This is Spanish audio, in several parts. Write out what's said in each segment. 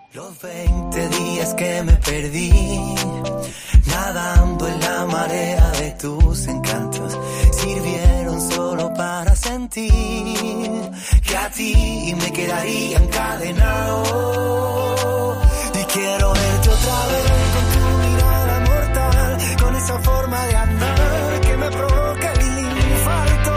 Los 20 días que me perdí, nadando en la marea de tus encantos, sirvieron solo para sentir que a ti me quedaría encadenado. Y quiero verte otra vez con tu mirada mortal, con esa forma de andar que me provoca el infarto.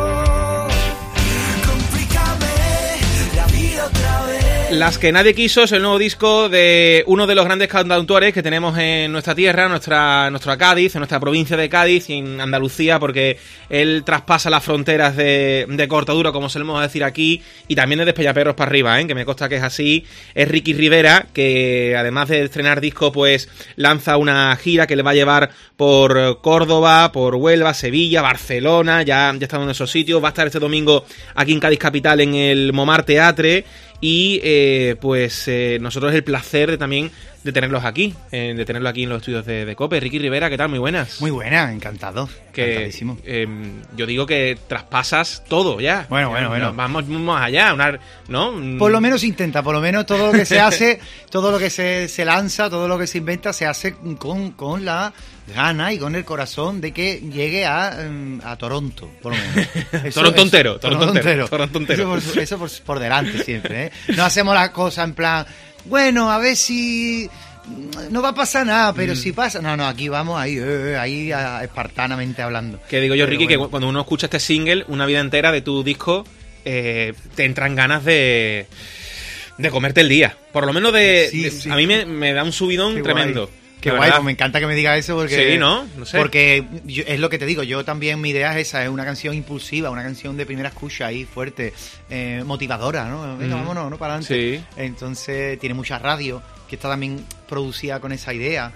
Complícame la vida otra vez. Las que nadie quiso es el nuevo disco de uno de los grandes cantautores que tenemos en nuestra tierra, nuestra Cádiz, en nuestra provincia de Cádiz y en Andalucía, porque él traspasa las fronteras de Cortadura, como solemos decir aquí, y también de Despeñaperros para arriba, que me consta que es así. Es Ricky Rivera, que además de estrenar disco, pues lanza una gira que le va a llevar por Córdoba, por Huelva, Sevilla, Barcelona, ya está en esos sitios. Va a estar este domingo aquí en Cádiz Capital en el Momar Teatre. Y nosotros el placer de tenerlos aquí, en los estudios de COPE. Ricky Rivera, ¿qué tal? Muy buenas. Muy buenas, encantado. Encantadísimo. Yo digo que traspasas todo ya. Bueno. Vamos más allá, ¿no? Por lo menos intenta, por lo menos todo lo que se hace, todo lo que se lanza, todo lo que se inventa, se hace con la gana y con el corazón de que llegue a Toronto, por lo menos. Toronto entero. Eso por delante siempre, ¿eh? No hacemos las cosas en plan, bueno, a ver si no va a pasar nada, pero si pasa... No, aquí vamos ahí espartanamente hablando. Que digo yo, Ricky, bueno, que cuando uno escucha este single, una vida entera de tu disco, te entran ganas de comerte el día. Por lo menos sí. A mí me da un subidón tremendo. Qué guay, pues me encanta que me digas eso porque... Sí, ¿no? No sé. Porque es lo que te digo, yo también mi idea es esa, es una canción impulsiva, una canción de primera escucha ahí, fuerte, motivadora, ¿no? Venga, vámonos, ¿no? Para adelante. Sí. Entonces tiene mucha radio, que está también producida con esa idea,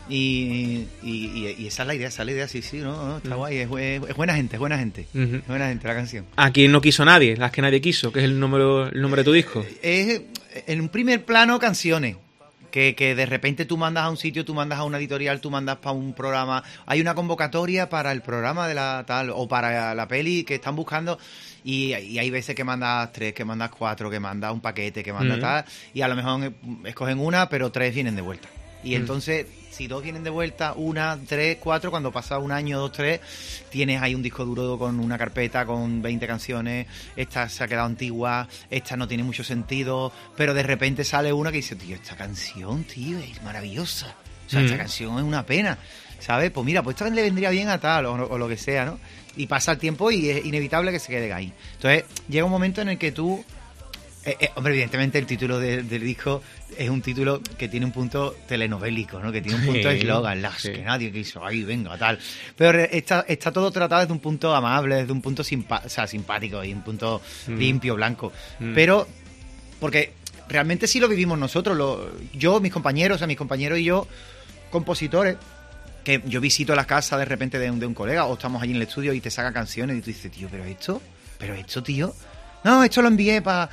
y esa es la idea, sí, ¿no? Está guay, es buena gente, es buena gente la canción. ¿A quién no quiso nadie? Las que nadie quiso, que es el nombre de tu disco. Es, en un primer plano, canciones. Que de repente tú mandas a un sitio, tú mandas a una editorial, tú mandas para un programa, hay una convocatoria para el programa de la tal, o para la peli que están buscando, y hay veces que mandas 3, que mandas 4, que mandas un paquete, que mandas tal, y a lo mejor escogen una, pero 3 vienen de vuelta. Y entonces, si 2 vienen de vuelta, 1, 3, 4, cuando pasa un año, 2, 3, tienes ahí un disco duro con una carpeta con 20 canciones, esta se ha quedado antigua, esta no tiene mucho sentido, pero de repente sale una que dice, tío, esta canción, tío, es maravillosa. O sea, esta canción es una pena, ¿sabes? Pues mira, pues esta le vendría bien a tal, o lo que sea, ¿no? Y pasa el tiempo y es inevitable que se quede ahí. Entonces, llega un momento en el que tú... hombre, evidentemente el título del disco es un título que tiene un punto telenovélico, ¿no? Que tiene un punto de eslogan, que nadie quiso, ahí venga, tal. Pero está todo tratado desde un punto amable, desde un punto simpático y un punto limpio, blanco. Pero, porque realmente sí lo vivimos nosotros, mis compañeros y yo, compositores, que yo visito la casa de repente de un colega, o estamos allí en el estudio y te saca canciones y tú dices, tío, pero esto, tío... No, esto lo envié para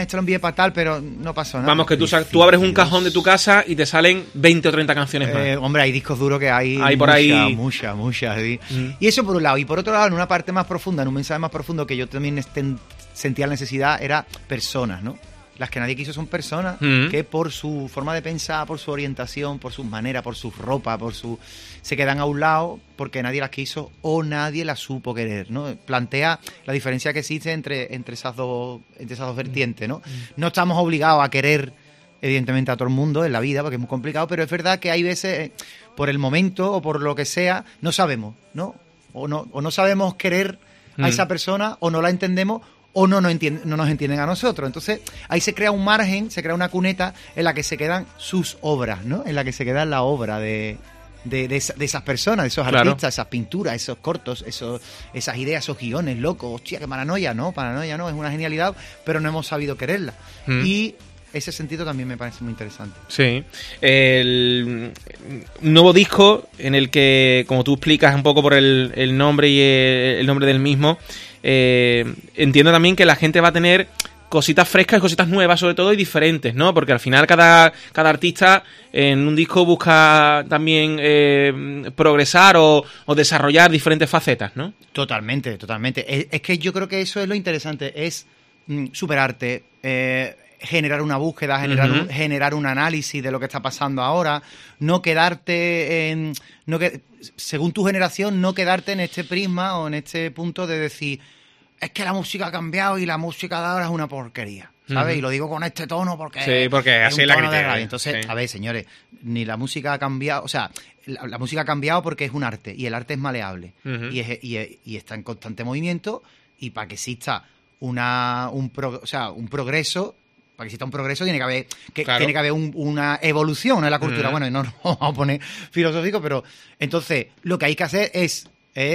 tal, pero no pasó nada. Vamos, que tú abres un cajón de tu casa y te salen 20 o 30 canciones más. Hombre, hay discos duros que hay muchas. ¿Sí? Y eso por un lado. Y por otro lado, en una parte más profunda, en un mensaje más profundo que yo también sentía la necesidad, era personas, ¿no? Las que nadie quiso son personas que por su forma de pensar, por su orientación, por sus maneras, por su ropa, se quedan a un lado porque nadie las quiso o nadie las supo querer, ¿no? Plantea la diferencia que existe entre esas dos vertientes, ¿no? No estamos obligados a querer, evidentemente, a todo el mundo en la vida, porque es muy complicado, pero es verdad que hay veces, por el momento o por lo que sea, no sabemos, ¿no? O no sabemos querer a esa persona, o no la entendemos, o no nos entienden a nosotros. Entonces, ahí se crea un margen, se crea una cuneta en la que se quedan sus obras, ¿no? En la que se queda la obra de esas personas, de esos artistas, esas pinturas, esos cortos, esas ideas, esos guiones locos. Hostia, qué paranoia no, es una genialidad, pero no hemos sabido quererla. Y ese sentido también me parece muy interesante. Sí. El nuevo disco en el que, como tú explicas un poco por el nombre y el nombre del mismo, entiendo también que la gente va a tener cositas frescas, cositas nuevas sobre todo y diferentes, ¿no? Porque al final cada artista en un disco busca también progresar o desarrollar diferentes facetas, ¿no? Totalmente. Es que yo creo que eso es lo interesante, es superarte, generar una búsqueda, generar un análisis de lo que está pasando ahora, no quedarte en... según tu generación, no quedarte en este prisma o en este punto de decir, es que la música ha cambiado y la música de ahora es una porquería, ¿sabes? Y lo digo con este tono porque así es la crítica. Entonces, a ver, señores, ni la música ha cambiado, o sea, la música ha cambiado porque es un arte y el arte es maleable y está en constante movimiento, y para que exista un progreso, para que exista un progreso tiene que haber tiene que haber una evolución en la cultura. Bueno, no nos vamos a poner filosófico, pero entonces lo que hay que hacer es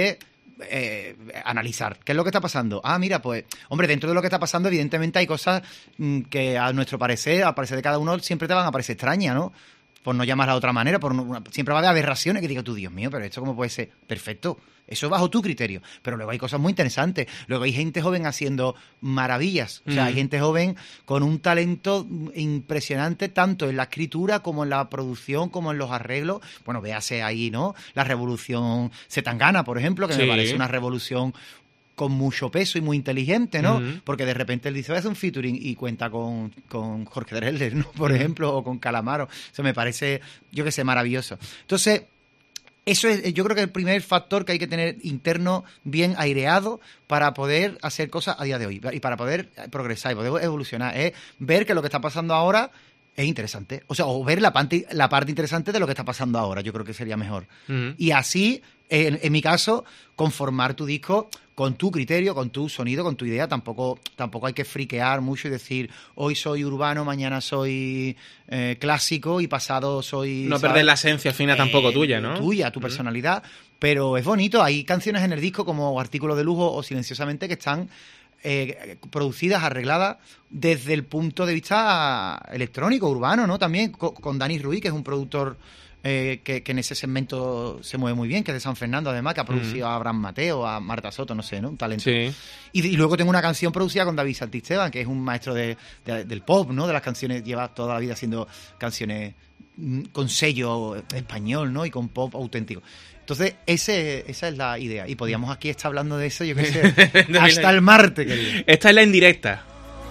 analizar qué es lo que está pasando. Mira, pues, hombre, dentro de lo que está pasando, evidentemente hay cosas que a nuestro parecer, al parecer de cada uno, siempre te van a parecer extrañas, ¿no? Por no llamarla de otra manera, siempre va a haber aberraciones que digas tú, Dios mío, pero esto cómo puede ser. Perfecto, eso es bajo tu criterio, pero luego hay cosas muy interesantes. Luego hay gente joven haciendo maravillas, o sea, hay gente joven con un talento impresionante, tanto en la escritura como en la producción, como en los arreglos. Bueno, véase ahí, ¿no? La revolución Zetangana, por ejemplo, que me parece una revolución con mucho peso y muy inteligente, ¿no? Porque de repente él dice, voy a hacer un featuring y cuenta con Jorge Drexler, ¿no? Por ejemplo, o con Calamaro. Eso me parece, yo qué sé, maravilloso. Entonces, eso es, yo creo que el primer factor que hay que tener interno bien aireado para poder hacer cosas a día de hoy y para poder progresar y poder evolucionar, es ver que lo que está pasando ahora es interesante. O sea, o ver la parte interesante de lo que está pasando ahora. Yo creo que sería mejor. Y así, en mi caso, conformar tu disco con tu criterio, con tu sonido, con tu idea. Tampoco hay que friquear mucho y decir, hoy soy urbano, mañana soy clásico y pasado soy... No perder la esencia fina tampoco tuya, ¿no? Tuya, tu personalidad. Pero es bonito. Hay canciones en el disco como Artículo de Lujo o Silenciosamente que están producidas, arregladas desde el punto de vista electrónico, urbano, ¿no? También con Dani Ruiz, que es un productor que en ese segmento se mueve muy bien, que es de San Fernando, además, que ha producido a Abraham Mateo, a Marta Soto, no sé, ¿no? Un talento. Sí. Y luego tengo una canción producida con David Santisteban, que es un maestro del pop, ¿no? De las canciones, lleva toda la vida haciendo canciones con sello español, ¿no? Y con pop auténtico. Entonces, esa es la idea. Y podíamos aquí estar hablando de eso, yo qué sé, hasta el martes, querido. Esta es la indirecta.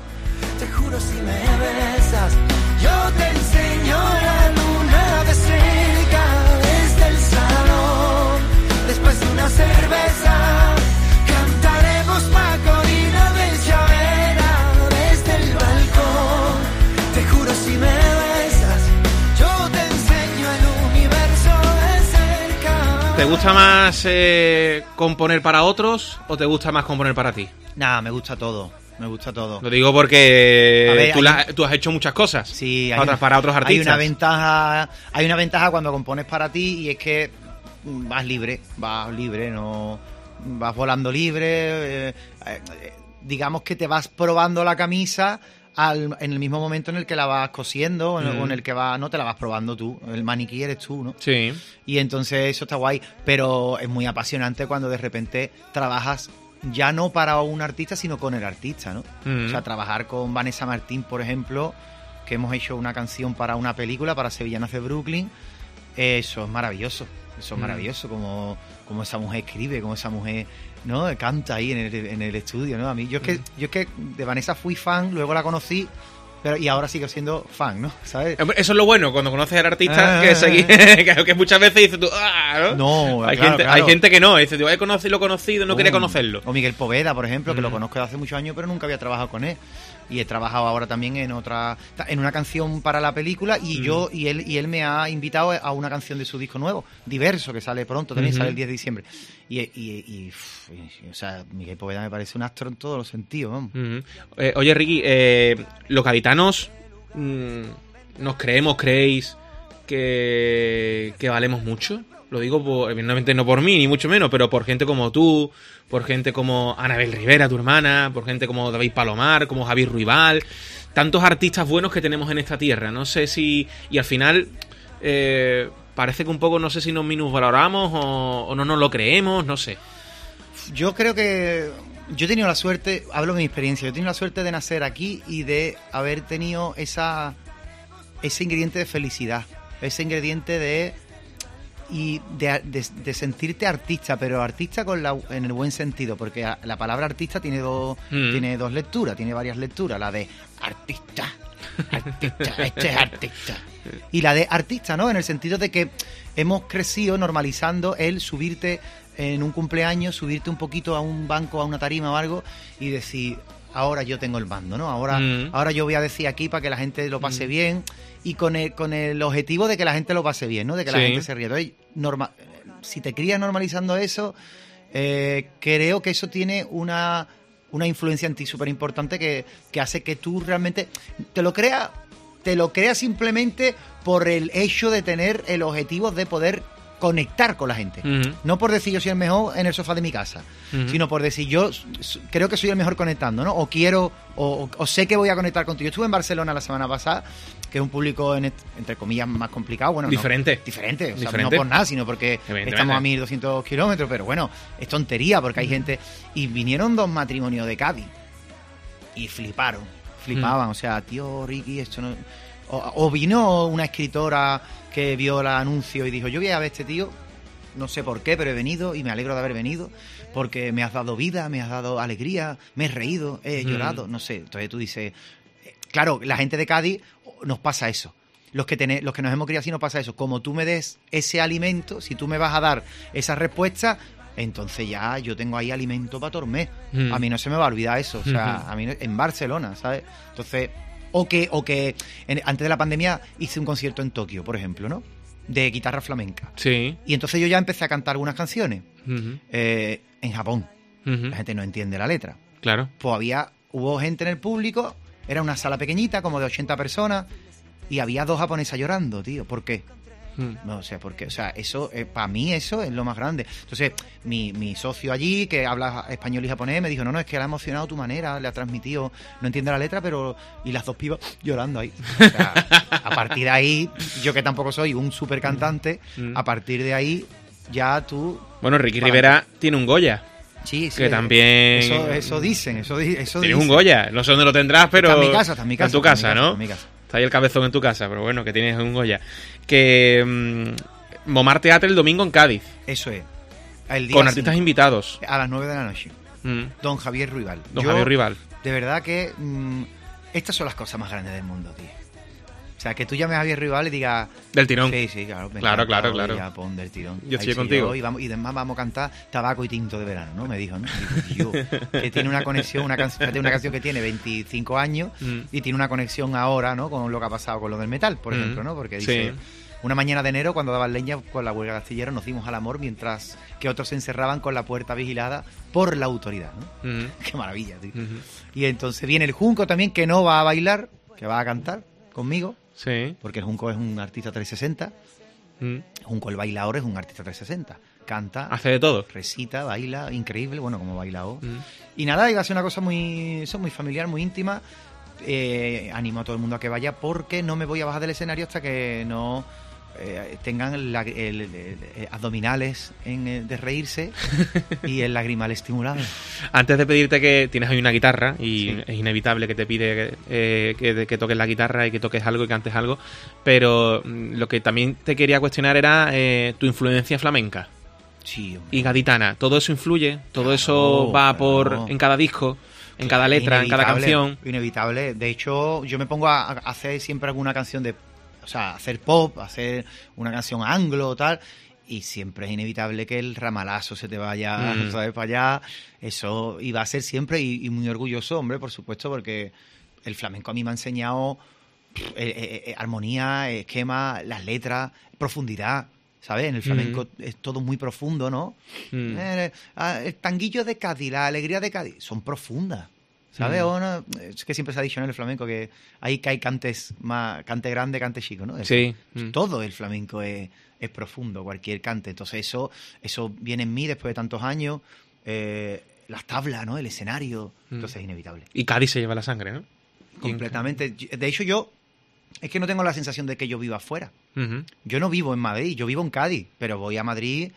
Te juro, si me besas, yo te enseño la luna de cerca desde el salón. Después de una cerveza, cantaremos Macorina de Chavera desde el balcón. Te juro, si me besas, yo te enseño el universo de cerca. ¿Te gusta más componer para otros o te gusta más componer para ti? Nada, me gusta todo. Me gusta todo. Lo digo porque tú has hecho muchas cosas. Sí, para otros artistas. Hay una ventaja cuando compones para ti, y es que vas libre, no vas volando libre. Digamos que te vas probando la camisa en el mismo momento en el que la vas cosiendo o en el que no te la vas probando tú. El maniquí eres tú, ¿no? Sí. Y entonces eso está guay, pero es muy apasionante cuando de repente trabajas ya no para un artista, sino con el artista, ¿no? O sea, trabajar con Vanessa Martín, por ejemplo, que hemos hecho una canción para una película, para Sevillanas de Brooklyn. Eso es maravilloso. Eso es maravilloso, como esa mujer escribe, como esa mujer, ¿no? Canta ahí en el estudio, ¿no? A mí, yo es que de Vanessa fui fan, luego la conocí, y ahora sigo siendo fan, ¿no? ¿Sabes? Eso es lo bueno, cuando conoces al artista, que muchas veces dices tú, ¿no? Hay gente que no, dice, lo he conocido, no quería conocerlo. O Miguel Poveda, por ejemplo, que lo conozco de hace muchos años, pero nunca había trabajado con él. Y he trabajado ahora también en una canción para la película, y él me ha invitado a una canción de su disco nuevo, Diverso, que sale pronto, también sale el 10 de diciembre. O sea, Miguel Poveda me parece un astro en todos los sentidos, vamos. Oye, Ricky, los gaditanos creéis que valemos mucho. Lo digo, evidentemente no por mí, ni mucho menos, pero por gente como tú, por gente como Anabel Rivera, tu hermana, por gente como David Palomar, como Javier Ruibal, tantos artistas buenos que tenemos en esta tierra. No sé si... Y al final parece que un poco, no sé si nos minusvaloramos o no nos lo creemos, no sé. Yo creo que... Yo he tenido la suerte, hablo de mi experiencia, yo he tenido la suerte de nacer aquí y de haber tenido ese ingrediente de felicidad, ese ingrediente de sentirte artista, pero artista en el buen sentido, porque la palabra artista tiene dos lecturas, tiene varias lecturas, la de artista Este es artista. Y la de artista, ¿no? En el sentido de que hemos crecido normalizando el subirte en un cumpleaños, subirte un poquito a un banco, a una tarima o algo, y decir, ahora yo tengo el mando, ¿no? Ahora yo voy a decir aquí para que la gente lo pase bien, y con el objetivo de que la gente lo pase bien, ¿no? De que la gente se ría. Entonces, si te crías normalizando eso, creo que eso tiene una influencia en ti súper importante que hace que tú realmente te lo creas simplemente por el hecho de tener el objetivo de poder conectar con la gente. No por decir yo soy el mejor en el sofá de mi casa, sino por decir yo creo que soy el mejor conectando, ¿no? O quiero, o sé que voy a conectar contigo. Yo estuve en Barcelona la semana pasada, que es un público entre comillas más complicado, bueno, diferente, o sea, no por nada, sino porque estamos a 1200 kilómetros, pero bueno, es tontería porque hay gente, y vinieron 2 matrimonios de Cádiz y flipaban, o sea, tío Ricky, esto no... O vino una escritora que vio el anuncio y dijo, yo voy a ver a este tío, no sé por qué, pero he venido y me alegro de haber venido porque me has dado vida, me has dado alegría, me he reído, he llorado, no sé. Entonces tú dices, claro, la gente de Cádiz nos pasa eso. Los que nos hemos criado así nos pasa eso. Como tú me des ese alimento, si tú me vas a dar esa respuesta, entonces ya yo tengo ahí alimento para dormir. A mí no se me va a olvidar eso. O sea, a mí en Barcelona, ¿sabes? Entonces... O que antes de la pandemia hice un concierto en Tokio, por ejemplo, ¿no? De guitarra flamenca. Sí. Y entonces yo ya empecé a cantar algunas canciones en Japón. La gente no entiende la letra. Claro. Pues hubo gente en el público, era una sala pequeñita, como de 80 personas, y había 2 japonesas llorando, tío. ¿Por qué? No sé por qué. O sea, eso, para mí eso es lo más grande. Entonces, mi socio allí, que habla español y japonés, me dijo, no, es que le ha emocionado tu manera, le ha transmitido, no entiende la letra, pero... Y las 2 pibas llorando ahí. O sea, a partir de ahí, yo que tampoco soy un súper cantante, a partir de ahí, ya tú... Bueno, Ricky Rivera tiene un Goya. Sí, que también... Eso dicen. Tienes un Goya, no sé dónde lo tendrás, pero... Está en mi casa. En tu casa, ¿no? En mi casa. Está ahí el cabezón en tu casa, pero bueno, que tienes un Goya. Que Momar Teatre el domingo en Cádiz. Eso es. El día con artistas invitados. A las 9 de la noche. Don Javier Ruibal. Javier Ruibal. De verdad que estas son las cosas más grandes del mundo, tío. O sea, que tú llames a Javier Ruibal y digas... Del tirón. Sí, claro. Claro. Ya, pon del tirón. Yo estoy contigo. Y además vamos a cantar Tabaco y Tinto de Verano, ¿no? Me dijo, ¿no? Digo, que tiene una conexión, una canción que tiene 25 años y tiene una conexión ahora, ¿no? Con lo que ha pasado con lo del metal, por ejemplo, ¿no? Porque dice... Sí. Una mañana de enero, cuando daban leña con la huelga de astilleros, nos dimos al amor mientras que otros se encerraban con la puerta vigilada por la autoridad, ¿no? Qué maravilla, tío. Y entonces viene el Junco también, que no va a bailar, que va a cantar conmigo. Sí. Porque el Junco es un artista 360. Junco, el bailador, es un artista 360. Canta. Hace de todo. Recita, baila, increíble, bueno, como bailador. Y nada, iba a ser una cosa muy familiar, muy íntima. Animo a todo el mundo a que vaya porque no me voy a bajar del escenario hasta que no tengan abdominales de reírse y el lagrimal estimulado. Antes de pedirte, que tienes ahí una guitarra y es inevitable que te pide que toques la guitarra y que toques algo y cantes algo, pero lo que también te quería cuestionar era tu influencia flamenca. Sí, y gaditana. ¿Todo eso influye? ¿Todo eso va en cada disco? En cada letra, en cada canción. Inevitable. De hecho, yo me pongo a hacer siempre alguna canción o sea, hacer pop, hacer una canción anglo o tal, y siempre es inevitable que el ramalazo se te vaya, ¿sabes? Para allá. Eso iba a ser siempre, y muy orgulloso, hombre, por supuesto, porque el flamenco a mí me ha enseñado armonía, esquema, las letras, profundidad. ¿Sabes? En el flamenco es todo muy profundo, ¿no? El tanguillo de Cádiz, la alegría de Cádiz, son profundas, ¿sabes? O no, es que siempre se ha dicho, ¿no? En el flamenco que hay cantes más, cante grande, cante chico, ¿no? Sí. Todo el flamenco es profundo, cualquier cante. Entonces eso viene en mí después de tantos años. Las tablas, ¿no? El escenario. Entonces es inevitable. Y Cádiz se lleva la sangre, ¿no? Completamente. De hecho, es que no tengo la sensación de que yo viva afuera. Yo no vivo en Madrid, yo vivo en Cádiz, pero voy a Madrid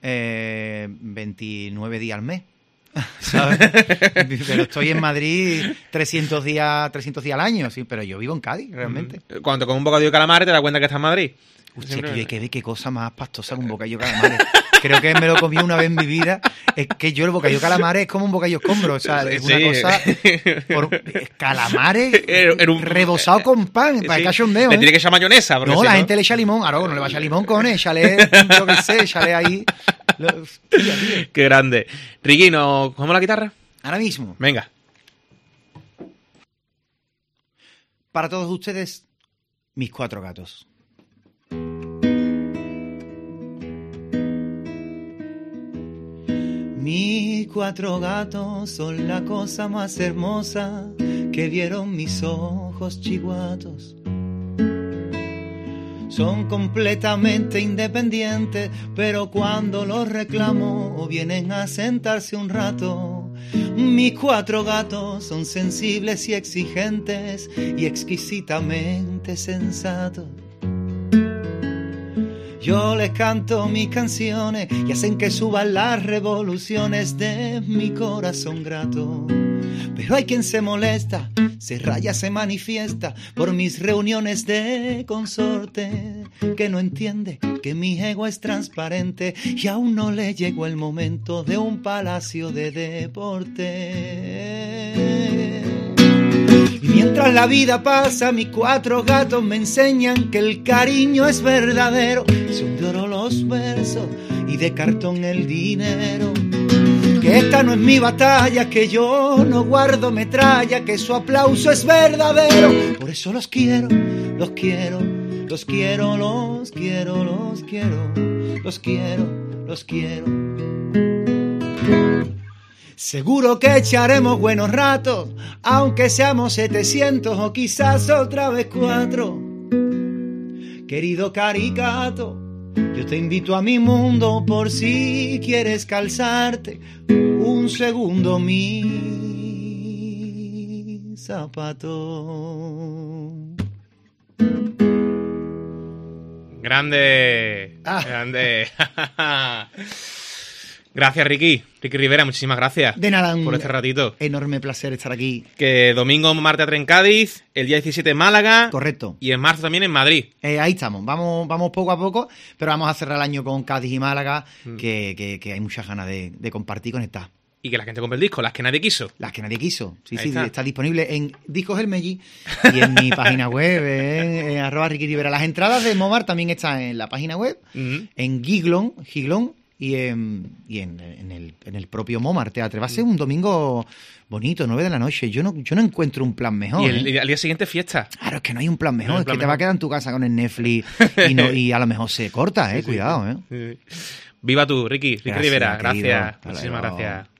29 días al mes, ¿sabes? Pero estoy en Madrid 300 días al año, sí, pero yo vivo en Cádiz, realmente. Cuando te comes un bocadillo de calamares te das cuenta que estás en Madrid. Hostia, qué cosa más pastosa que un bocadillo de calamares. creo que me lo comí una vez en mi vida. Es que yo el bocadillo calamares es como un bocadillo escombro, o sea, es una cosa... calamares rebozado con pan, para que cachondeo, Le tiene que echar mayonesa. No, si la gente le echa limón. Ahora no le va a echar limón, cojones, échale, yo qué sé, échale ahí. Tío. Qué grande. Ricky, ¿nos cogemos la guitarra? Ahora mismo. Venga. Para todos ustedes, mis 4 gatos. Mis 4 gatos son la cosa más hermosa que vieron mis ojos chihuatos. Son completamente independientes, pero cuando los reclamo vienen a sentarse un rato. Mis 4 gatos son sensibles y exigentes y exquisitamente sensatos. Yo les canto mis canciones y hacen que suban las revoluciones de mi corazón grato. Pero hay quien se molesta, se raya, se manifiesta por mis reuniones de consorte, que no entiende que mi ego es transparente y aún no le llegó el momento de un palacio de deporte. Y mientras la vida pasa, mis 4 gatos me enseñan que el cariño es verdadero. Son de oro los versos y de cartón el dinero. Que esta no es mi batalla, que yo no guardo metralla, que su aplauso es verdadero. Por eso los quiero, los quiero, los quiero, los quiero, los quiero, los quiero, los quiero. Seguro que echaremos buenos ratos, aunque seamos 700 o quizás otra vez 4. Querido caricato, yo te invito a mi mundo por si quieres calzarte un segundo mi zapato. Grande. Grande. Gracias, Ricky. Ricky Rivera, muchísimas gracias. De nada, por este ratito. Enorme placer estar aquí. Que domingo Mar Teatre en Cádiz, el día 17 en Málaga. Correcto. Y en marzo también en Madrid. Ahí estamos. Vamos poco a poco, pero vamos a cerrar el año con Cádiz y Málaga, que hay muchas ganas de compartir y conectar. Y que la gente compre el disco, Las que nadie quiso. Las que nadie quiso. Sí, Ahí está disponible en Discos El Melli y en mi página web, en @Ricky Rivera. Las entradas de Momar también están en la página web, en Giglón y en el propio Momar Teatre. Va a ser un domingo bonito, 9 de la noche. Yo no encuentro un plan mejor. Y al día siguiente fiesta. Claro, es que no hay un plan mejor. Es que te va a quedar en tu casa con el Netflix y a lo mejor se corta, cuidado. Viva tú, Ricky Rivera. Gracias, Gracias. Muchísimas gracias.